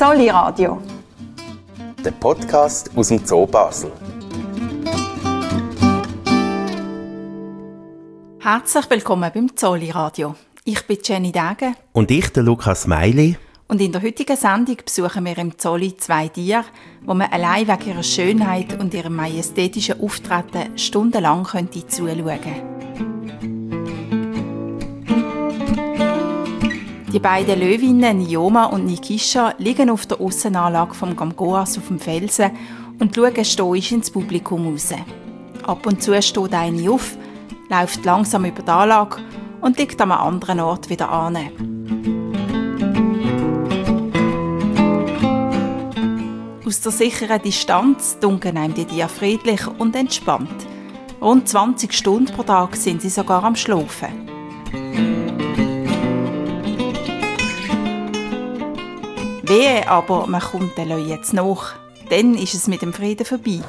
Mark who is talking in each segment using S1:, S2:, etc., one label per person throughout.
S1: Zolli Radio.
S2: Der Podcast aus dem Zoo Basel.
S1: Herzlich willkommen beim Zolli Radio. Ich bin Jenny Degen.
S3: Und ich, der Lukas Meili.
S1: Und in der heutigen Sendung besuchen wir im Zolli 2 Tiere, wo man allein wegen ihrer Schönheit und ihrem majestätischen Auftreten stundenlang zuschauen könnte. Die beiden Löwinnen Nioma und Nikisha liegen auf der Aussenanlage vom Gamgoas auf dem Felsen und schauen stoisch ins Publikum raus. Ab und zu steht eine auf, läuft langsam über die Anlage und liegt an einem anderen Ort wieder an. Aus der sicheren Distanz dunkeln einem die Tiere friedlich und entspannt. Rund 20 Stunden pro Tag sind sie sogar am Schlafen. Wehe aber, man kommt den Leuten jetzt nach. Dann ist es mit dem Frieden vorbei.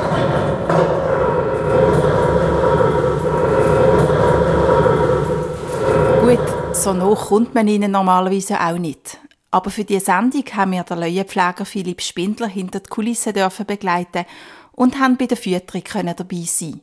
S1: Gut, so nach kommt man ihnen normalerweise auch nicht. Aber für diese Sendung haben wir den Löwenpfleger Philipp Spindler hinter die Kulissen begleiten und haben bei der Fütterung dabei sein.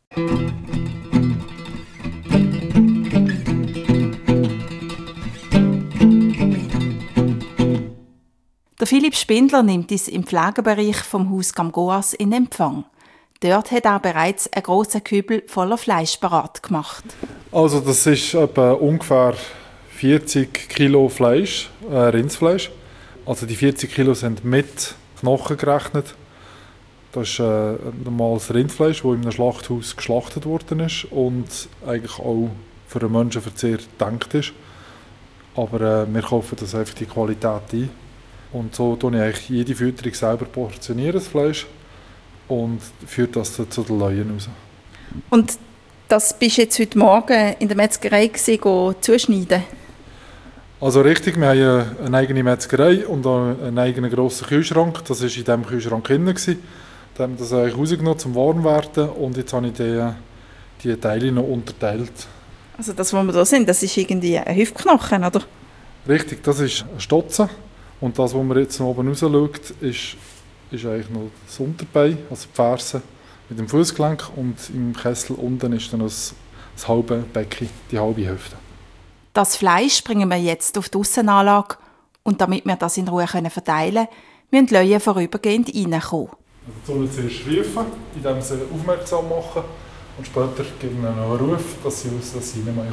S1: Der Philipp Spindler nimmt uns im Pflegebereich vom Haus Gamgoas in Empfang. Dort hat er bereits einen grossen Kübel voller Fleisch parat gemacht.
S4: Also das ist etwa ungefähr 40 Kilo Fleisch, Rindsfleisch. Also die 40 Kilo sind mit Knochen gerechnet. Das ist normales Rindfleisch, das in einem Schlachthaus geschlachtet worden ist und eigentlich auch für einen Menschenverzehr gedacht ist. Aber wir kaufen das einfach die Qualität ein. Und so tue ich eigentlich jede Fütterung selber portionieren, das Fleisch, und führe das zu den Leuten raus.
S1: Und das bist du jetzt heute Morgen in der Metzgerei zuschneiden?
S4: Also richtig, wir haben eine eigene Metzgerei und einen eigenen grossen Kühlschrank. Das war in diesem Kühlschrank drin. Da haben wir das eigentlich rausgenommen zum Warmwerden und jetzt habe ich die Teile noch unterteilt. Also
S1: das, was wir da sind, das ist irgendwie ein Hüftknochen, oder?
S4: Richtig, das ist ein Stotzen. Und das, was man jetzt noch oben raus schaut, ist eigentlich noch das Unterbein, also die Ferse mit dem Fußgelenk, und im Kessel unten ist dann das halbe Becken, die halbe Hüfte.
S1: Das Fleisch bringen wir jetzt auf die Aussenanlage und damit wir das in Ruhe verteilen können, müssen die Leute vorübergehend reinkommen.
S4: Also die sollen zuerst rufen, indem sie aufmerksam machen, und später geben wir noch einen Ruf, dass sie rein können.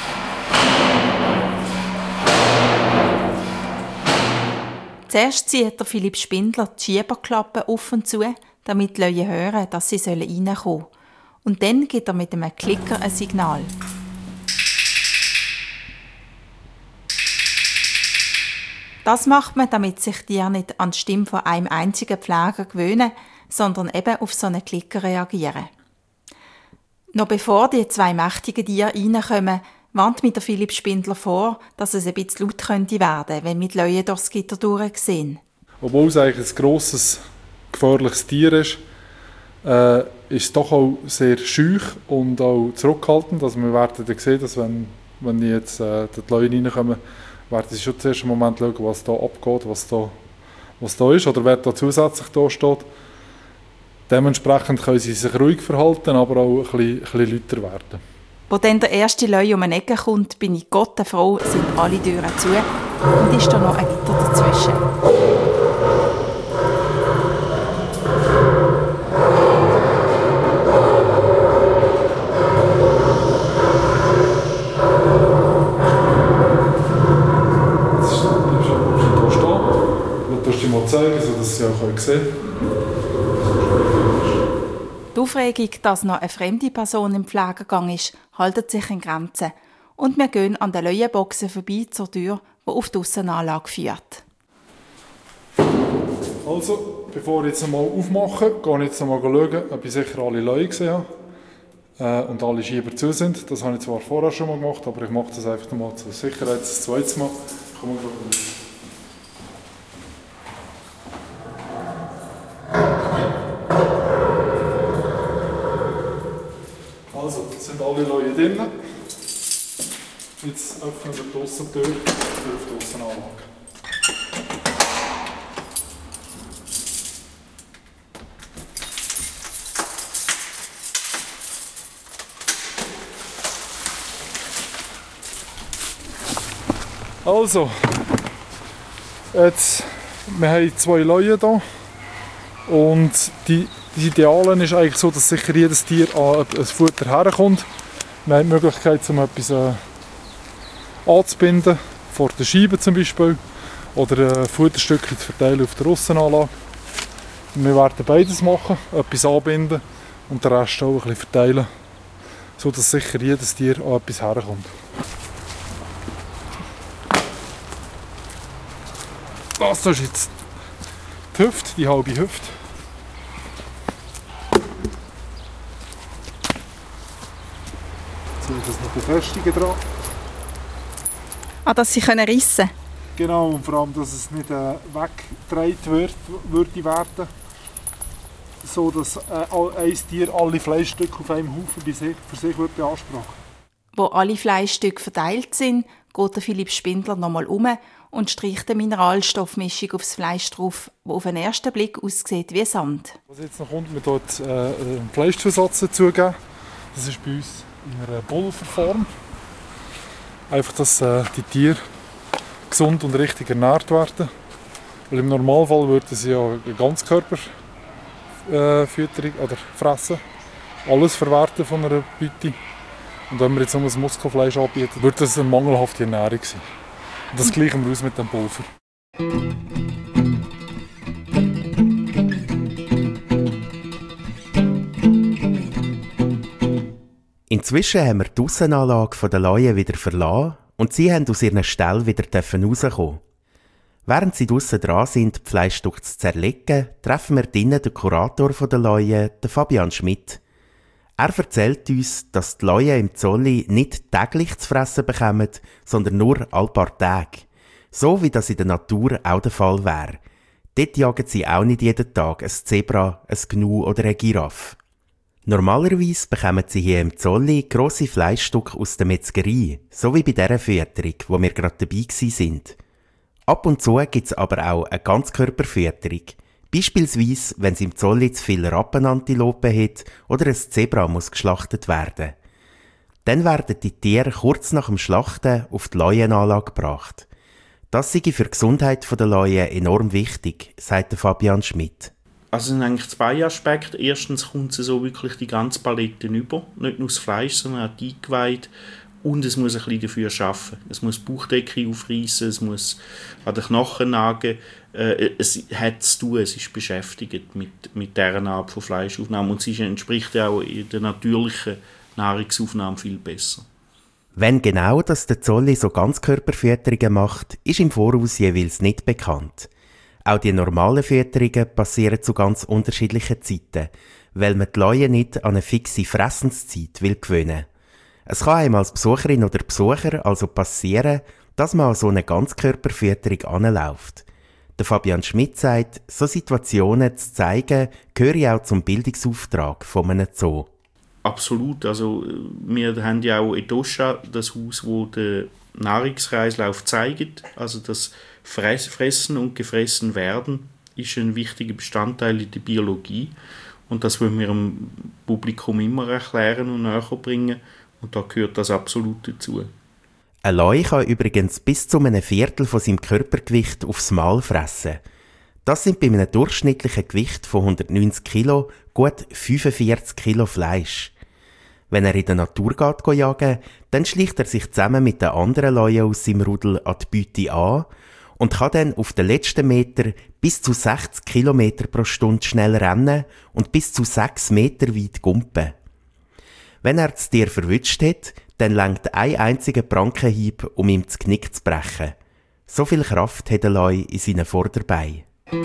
S1: Zuerst zieht der Philipp Spindler die Schieberklappe auf und zu, damit die Leute hören, dass sie reinkommen sollen. Und dann gibt er mit einem Klicker ein Signal. Das macht man, damit sich die Tiere nicht an die Stimme von einem einzigen Pfleger gewöhnen, sondern eben auf so einen Klicker reagieren. Noch bevor die 2 mächtigen Tiere reinkommen, warnt mir der Philipp Spindler vor, dass es ein bisschen laut könnte werden, wenn wir die Leute durchs Gitter durchsehen.
S4: Obwohl es eigentlich ein grosses, gefährliches Tier ist es doch auch sehr scheu und auch zurückhaltend. Also wir werden dann sehen, dass wenn jetzt die Leute reinkommen, werden sie schon zuerst einen Moment schauen, was da abgeht, was da ist oder wer da zusätzlich da steht. Dementsprechend können sie sich ruhig verhalten, aber auch ein bisschen lauter werden.
S1: Wo dann der erste Löwe um eine Ecke kommt, bin ich Gott froh, sind alle Türen zu und ist da noch ein Gitter dazwischen.
S4: Zeigen, sodass sie auch sehen können.
S1: Die Aufregung, dass noch eine fremde Person im Pflegegang ist, hält sich in Grenzen. Und wir gehen an den Löwenboxen vorbei zur Tür, die auf die Aussenanlage führt.
S4: Also, bevor ich jetzt einmal aufmache, gehe ich jetzt einmal schauen, ob ich sicher alle Löwen gesehen habe und alle Schieber zu sind. Das habe ich zwar vorher schon mal gemacht, aber ich mache das einfach mal zur Sicherheit das zweite Mal. Also, jetzt sind alle Leute drin. Jetzt öffnen wir die Aussentür für die Aussenanlage. Also, jetzt, wir haben 2 Leuen hier. Und die Idealen ist eigentlich so, dass sicher jedes Tier an ein Futter herkommt. Wir haben die Möglichkeit, um etwas anzubinden, vor der Scheibe zum Beispiel, oder Futterstückchen zu verteilen auf der Russenanlage. Wir werden beides machen, etwas anbinden und den Rest auch ein bisschen verteilen, sodass sicher jedes Tier an etwas herkommt. Das ist jetzt die Hüfte, die halbe Hüfte. Jetzt will ich das noch befestigen dran.
S1: Dass sie rissen können?
S4: Genau, und vor allem, dass es nicht weggedreht würde werden, so dass ein Tier alle Fleischstücke auf einem Haufen für sich beanspruchen.
S1: Wo alle Fleischstücke verteilt sind, geht der Philipp Spindler nochmal um und streicht eine Mineralstoffmischung aufs Fleisch drauf, die auf den ersten Blick aussieht wie Sand.
S4: Was jetzt noch kommt, wir dort einen Fleischzusatz dazugeben. Das ist bei uns in einer Pulverform. Einfach, dass die Tiere gesund und richtig ernährt werden. Weil im Normalfall würden sie ja eine Ganzkörperfütterung oder fressen. Alles verwerten von einer Beute. Und wenn wir jetzt nur das Muskelfleisch anbieten, würde das eine mangelhafte Ernährung sein. Und das gleichen wir aus mit dem Pulver.
S3: Inzwischen haben wir die Aussenanlage der Leuen wieder verlassen und sie haben aus ihren Ställen wieder rauskommen. Während sie draussen dran sind, die Fleischstücke zu zerlegen, treffen wir drinnen den Kurator der Leuen, den Fabian Schmidt. Er erzählt uns, dass die Leuen im Zolli nicht täglich zu fressen bekommen, sondern nur alle paar Tage. So wie das in der Natur auch der Fall wäre. Dort jagen sie auch nicht jeden Tag ein Zebra, ein Gnu oder eine Giraffe. Normalerweise bekommen sie hier im Zolli grosse Fleischstücke aus der Metzgerei, so wie bei dieser Fütterung, wo wir gerade dabei sind. Ab und zu gibt es aber auch eine Ganzkörperfütterung. Beispielsweise, wenn es im Zolli zu viele Rappenantilopen hat oder ein Zebra muss geschlachtet werden. Dann werden die Tiere kurz nach dem Schlachten auf die Leuenanlage gebracht. Das sei für die Gesundheit der Leuen enorm wichtig, sagt Fabian Schmidt.
S5: Also es sind eigentlich 2 Aspekte. Erstens kommt sie so wirklich die ganze Palette über. Nicht nur das Fleisch, sondern auch die Eingeweide. Und es muss ein bisschen dafür arbeiten. Es muss die Bauchdecke aufreißen, es muss an den Knochen nagen. Es hat zu tun, es ist beschäftigt mit dieser Art von Fleischaufnahme. Und sie entspricht auch in der natürlichen Nahrungsaufnahme viel besser.
S3: Wenn genau das der Zolli so Ganzkörperfütterungen macht, ist im Voraus jeweils nicht bekannt. Auch die normalen Fütterungen passieren zu ganz unterschiedlichen Zeiten, weil man die Leuen nicht an eine fixe Fressenszeit gewöhnen will. Es kann einem als Besucherin oder Besucher also passieren, dass man an so eine Ganzkörperfütterung anläuft. Der Fabian Schmidt sagt, so Situationen zu zeigen, gehöre auch zum Bildungsauftrag von einem Zoo.
S5: Absolut. Also, wir haben ja auch in Toscha das Haus, wo der Nahrungskreislauf zeigt. Also das Fressen und gefressen werden ist ein wichtiger Bestandteil in der Biologie. Und das wollen wir dem Publikum immer erklären und näher bringen. Und da gehört das absolut dazu.
S3: Ein Leu kann übrigens bis zu einem Viertel von seinem Körpergewicht aufs Mal fressen. Das sind bei einem durchschnittlichen Gewicht von 190 Kilo gut 45 Kilo Fleisch. Wenn er in der Natur geht jagen, dann schleicht er sich zusammen mit den anderen Leuen aus seinem Rudel an die Beute an und kann dann auf den letzten Meter bis zu 60 km pro Stunde schnell rennen und bis zu 6 Meter weit gumpen. Wenn er das Tier verwünscht hat, dann langt ein einziger Prankenhieb, um ihm das Knick zu brechen. So viel Kraft hat der Leu in seinen Vorderbeinen.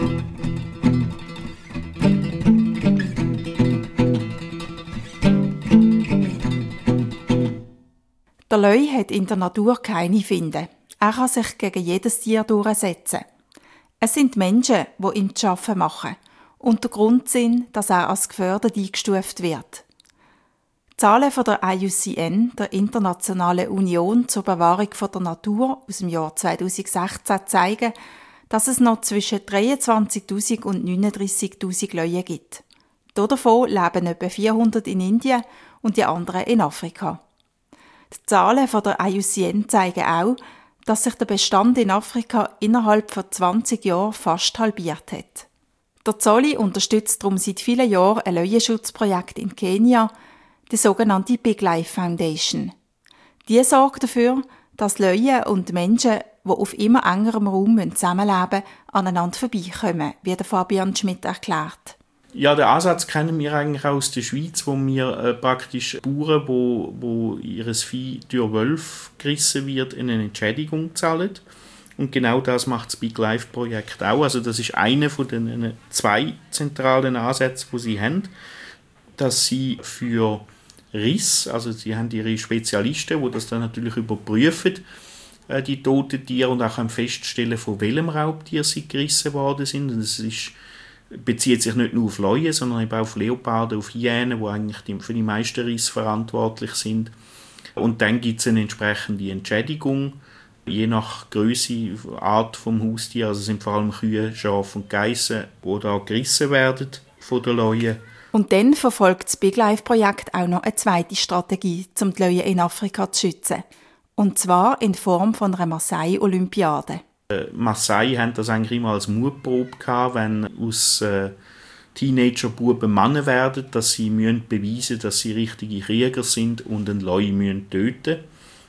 S1: Der Leu hat in der Natur keine Feinde. Er kann sich gegen jedes Tier durchsetzen. Es sind Menschen, die ihm zu arbeiten machen und der Grund sind, dass er als gefährdet eingestuft wird. Die Zahlen von der IUCN, der Internationalen Union zur Bewahrung der Natur aus dem Jahr 2016, zeigen, dass es noch zwischen 23.000 und 39.000 Leuen gibt. Davon leben etwa 400 in Indien und die anderen in Afrika. Die Zahlen von der IUCN zeigen auch, dass sich der Bestand in Afrika innerhalb von 20 Jahren fast halbiert hat. Der Zolli unterstützt darum seit vielen Jahren ein Löwenschutzprojekt in Kenia, die sogenannte Big Life Foundation. Die sorgt dafür, dass Löwen und Menschen, die auf immer engerem Raum zusammenleben müssen, aneinander vorbeikommen, wie der Fabian Schmidt erklärt.
S5: Ja, den Ansatz kennen wir eigentlich auch aus der Schweiz, wo wir praktisch Bauern, wo ihr Vieh durch Wölfe gerissen wird, eine Entschädigung zahlen. Und genau das macht das Big Life Projekt auch. Also das ist einer von den 2 zentralen Ansätzen, die sie haben, dass sie für Riss, also sie haben ihre Spezialisten, die das dann natürlich überprüfen, die toten Tiere, und auch feststellen, von welchem Raubtier sie gerissen worden sind. Und das bezieht sich nicht nur auf Löwen, sondern eben auch auf Leoparden, auf Hyänen, die eigentlich für die meisten Risse verantwortlich sind. Und dann gibt es eine entsprechende Entschädigung, je nach Größe, Art vom Haustier. Also sind vor allem Kühe, Schafe und Geissen, die da gerissen werden von den Löwen.
S1: Und dann verfolgt das Big Life Projekt auch noch eine zweite Strategie, um die Löwen in Afrika zu schützen. Und zwar in Form von einer Maasai-Olympiade.
S5: Maasai haben das eigentlich immer als Mutprobe gehabt, wenn aus Teenager-Buben Männer werden, dass sie beweisen müssen, dass sie richtige Krieger sind und einen Löwe töten müssen.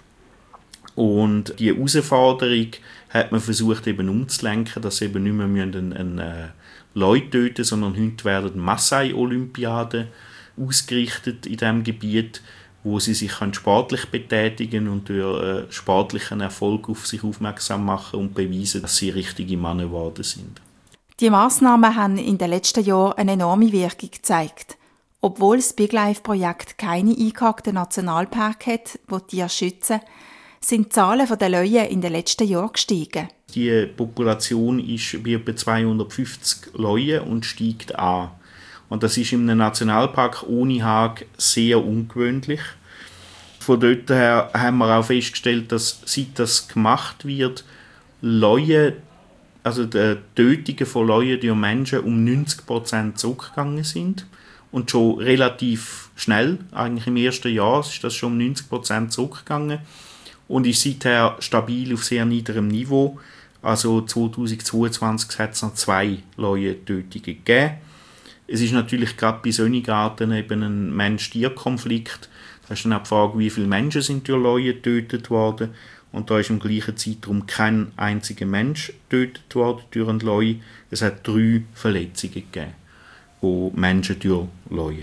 S5: Und diese Herausforderung hat man versucht eben umzulenken, dass sie eben nicht mehr einen Löwe töten, sondern heute werden Maasai-Olympiaden ausgerichtet in diesem Gebiet, wo sie sich sportlich betätigen und durch sportlichen Erfolg auf sich aufmerksam machen und beweisen, dass sie richtige Männer geworden sind.
S1: Die Massnahmen haben in den letzten Jahren eine enorme Wirkung gezeigt. Obwohl das Big Life Projekt keine eingehakten Nationalparks hat, die Tiere schützen, sind die Zahlen der Löwen in den letzten Jahren gestiegen.
S5: Die Population ist bei etwa 250 Löwen und steigt an. Und das ist in einem Nationalpark ohne Hag sehr ungewöhnlich. Von dort her haben wir auch festgestellt, dass seit das gemacht wird, Löwen, also die Tötungen von Löwen durch Menschen um 90% zurückgegangen sind. Und schon relativ schnell, eigentlich im ersten Jahr, ist das schon um 90% zurückgegangen. Und ist seither stabil auf sehr niederem Niveau. Also 2022 hat es noch 2 Löwentötungen gegeben. Es ist natürlich gerade bei solchen Arten eben ein Mensch-Tier-Konflikt. Da ist dann auch die Frage, wie viele Menschen sind durch Löwen getötet worden. Und da ist im gleichen Zeitraum kein einziger Mensch getötet worden durch einen Löwe. Es hat 3 Verletzungen gegeben, von Menschen durch Löwen.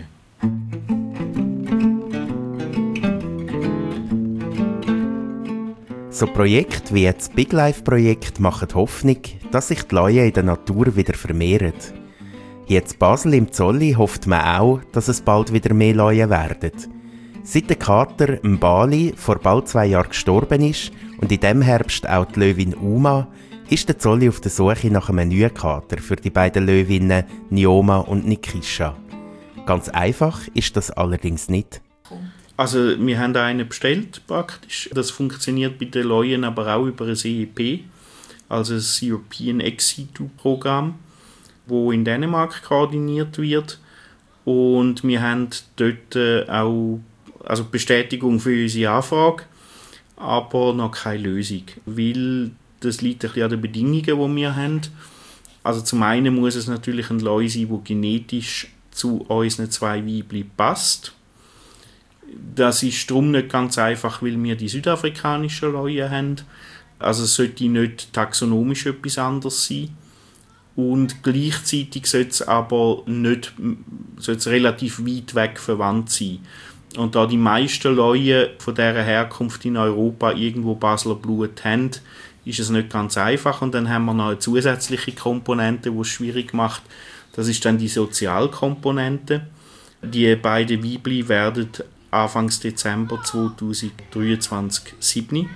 S3: So Projekte wie das Big Life Projekt machen Hoffnung, dass sich die Löwen in der Natur wieder vermehren. Hier in Basel im Zolli hofft man auch, dass es bald wieder mehr Löwen werden. Seit der Kater Mbali vor bald 2 Jahren gestorben ist und in diesem Herbst auch die Löwin Uma, ist der Zolli auf der Suche nach einem neuen Kater für die beiden Löwinnen Nioma und Nikisha. Ganz einfach ist das allerdings nicht.
S5: Also wir haben einen bestellt praktisch. Das funktioniert bei den Löwen aber auch über ein EEP, also das European Ex-Situ-Programm, wo in Dänemark koordiniert wird. Und wir haben dort auch Bestätigung für unsere Anfrage, aber noch keine Lösung, weil das liegt ein bisschen an den Bedingungen, die wir haben. Also zum einen muss es natürlich ein Löwe sein, der genetisch zu unseren 2 Weibchen passt. Das ist darum nicht ganz einfach, weil wir die südafrikanischen Löwen haben. Also es sollte nicht taxonomisch etwas anderes sein. Und gleichzeitig sollte es aber nicht, sollte es relativ weit weg verwandt sein. Und da die meisten Löwen von dieser Herkunft in Europa irgendwo Basler Blut haben, ist es nicht ganz einfach. Und dann haben wir noch eine zusätzliche Komponente, die es schwierig macht. Das ist dann die Sozialkomponente. Die beiden Weibchen werden Anfang Dezember 2023 7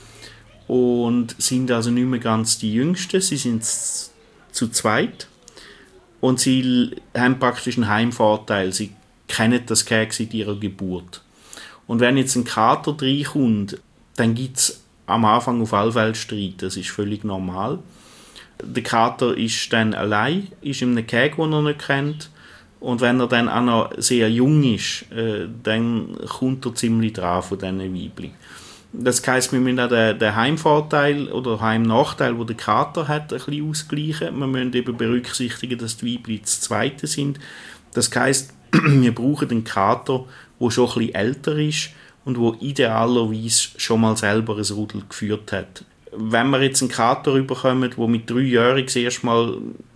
S5: und sind also nicht mehr ganz die Jüngsten. Sie sind zu zweit und sie haben praktisch einen Heimvorteil. Sie kennen das Keks seit ihrer Geburt. Und wenn jetzt ein Kater reinkommt, dann gibt es am Anfang auf alle Fälle Streit. Das ist völlig normal. Der Kater ist dann allein, ist in einem Keg, den er nicht kennt. Und wenn er dann auch noch sehr jung ist, dann kommt er ziemlich dran von diesen Weibchen. Das heisst, wir müssen auch den Heimvorteil oder Heimnachteil, den der Kater hat, ein bisschen ausgleichen. Wir müssen eben berücksichtigen, dass die Weibchen das Zweite sind. Das heisst, wir brauchen einen Kater, der schon ein bisschen älter ist und der idealerweise schon mal selber ein Rudel geführt hat. Wenn wir jetzt einen Kater bekommen, der mit 3 Jahren zuerst mal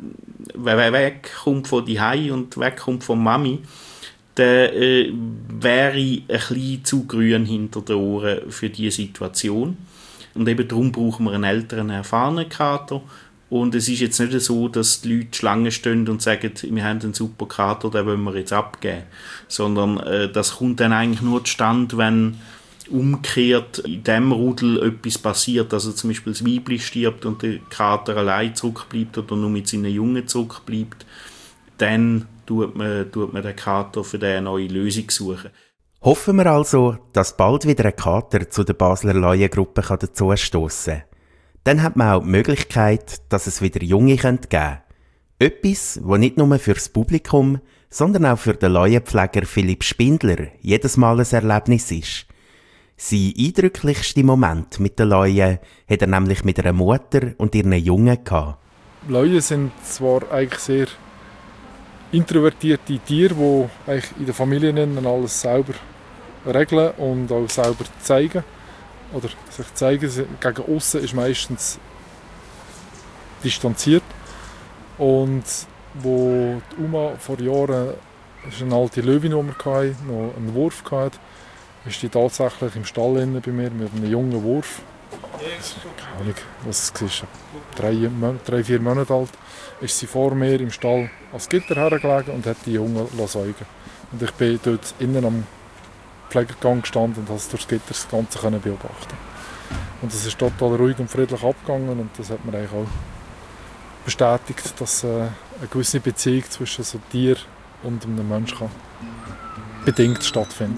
S5: wegkommt von Zuhause und wegkommt von Mami, dann wäre ich ein bisschen zu grün hinter den Ohren für diese Situation. Und eben darum brauchen wir einen älteren, erfahrenen Kater. Und es ist jetzt nicht so, dass die Leute Schlange stehen und sagen, wir haben einen super Kater, den wollen wir jetzt abgeben. Sondern das kommt dann eigentlich nur zustande, wenn umgekehrt in diesem Rudel etwas passiert. Also zum Beispiel das Weibchen stirbt und der Kater allein zurückbleibt oder nur mit seinen Jungen zurückbleibt. Dann tut man den Kater für eine neue Lösung suchen.
S3: Hoffen wir also, dass bald wieder ein Kater zu der Basler Laiengruppe dazustossen kann. Dann hat man auch die Möglichkeit, dass es wieder Junge geben könnte. Etwas, das nicht nur für das Publikum, sondern auch für den Laienpfleger Philipp Spindler jedes Mal ein Erlebnis ist. Sein eindrücklichster Moment mit den Laien hat er nämlich mit einer Mutter und ihren Jungen gehabt.
S4: Laien sind zwar eigentlich sehr introvertierte Tiere, die eigentlich in den Familien alles selber regeln und auch selber zeigen. Oder sich zeigen gegen aussen ist meistens distanziert. Und wo die Uma vor Jahren, das ist eine alte Löwin, die wir hatten, noch einen Wurf hatte, ist die tatsächlich im Stall bei mir mit einem jungen Wurf. Keine Ahnung, was es war. 3-4 Monate alt. Ist sie vor mir im Stall ans Gitter hergelegen und hat die Jungen säugen. Und ich bin dort innen am Pflegegang gestanden und konnte durch das Gitter das Ganze beobachten. Und es ist total ruhig und friedlich abgegangen und das hat mir eigentlich auch bestätigt, dass eine gewisse Beziehung zwischen so einem Tier und einem Menschen kann bedingt stattfinden.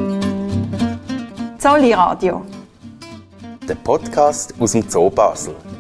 S1: Zolliradio.
S2: Der Podcast aus dem Zoo Basel.